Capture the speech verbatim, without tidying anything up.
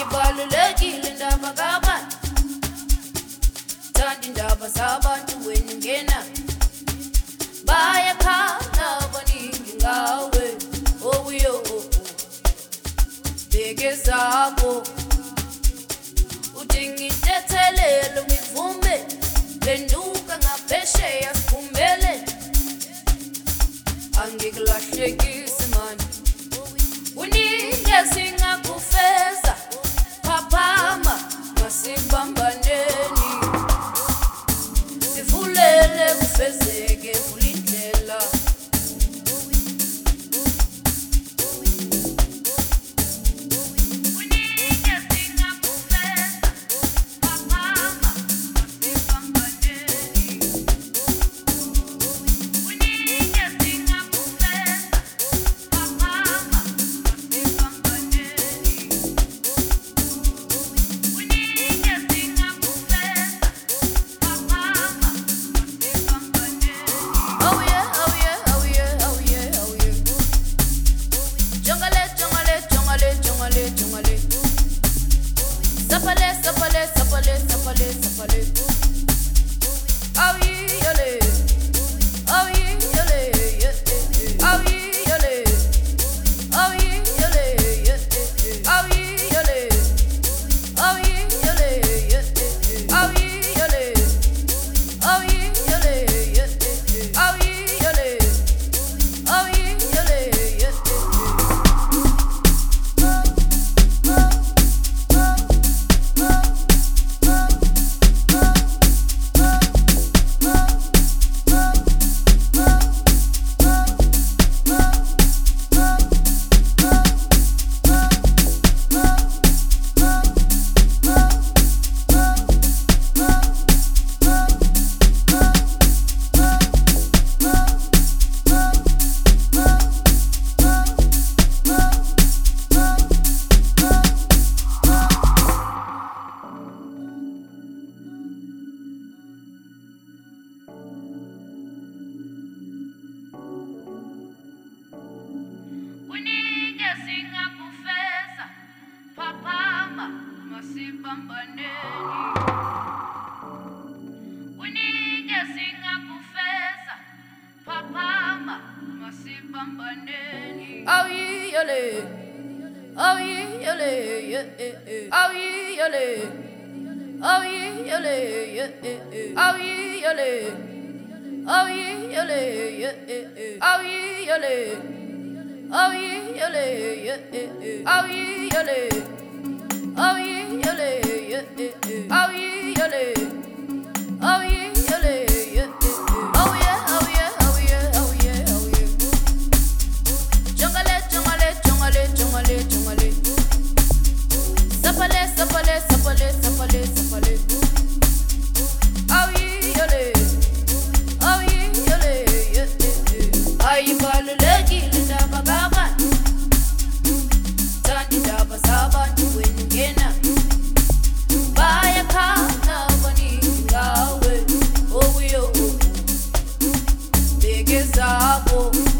ayibalulekile indaba kabani thanda indaba zabantu wena ungena bayakhala abaningi ngawe owuyo bheke zabo udinga intethelelo ngivume lenduka ngaphesheya siphumele angikulahlekisi mani uninge singakufeza phaphama masibambaneni sivulele kufezeke vulindlela Sapale, sapale, sapale, sapale, sapale. Oh yeah, yole. Oh yeah, yole. Oh yeah, yole. Oh yeah, yole. Oh yeah, yole. Oh yeah, yole. Oh yeah, yole. Oh yeah, yole. Oh yeah, yole. Oh yeah, yole. Kuninge singakufeza phaphama masibambaneni Kuninge singakufeza phaphama masibambaneni Oh yeah, yole. Oh yeah, yole. Oh yeah, yole. Oh yeah, yole. Oh yeah, yole. Oh yeah, yole. Oh yeah, yole. Oh yeah, yole. Oh yeah, yole. Oh yeah, yole. Oh yeah, yole. Oh yeah, yole. Oh yeah, oh yeah, oh yeah, oh yeah, oh yeah. Jongale, jongale, jongale, jongale, jongale. Sapale, sapale, sapale, sapale, sapale. Oh yeah, yole. Oh yeah, yole. Ayibalulekile indaba kabani thanda indaba zabantu wena ungena bayakhala abaningi ngawe owuyo bheke zabo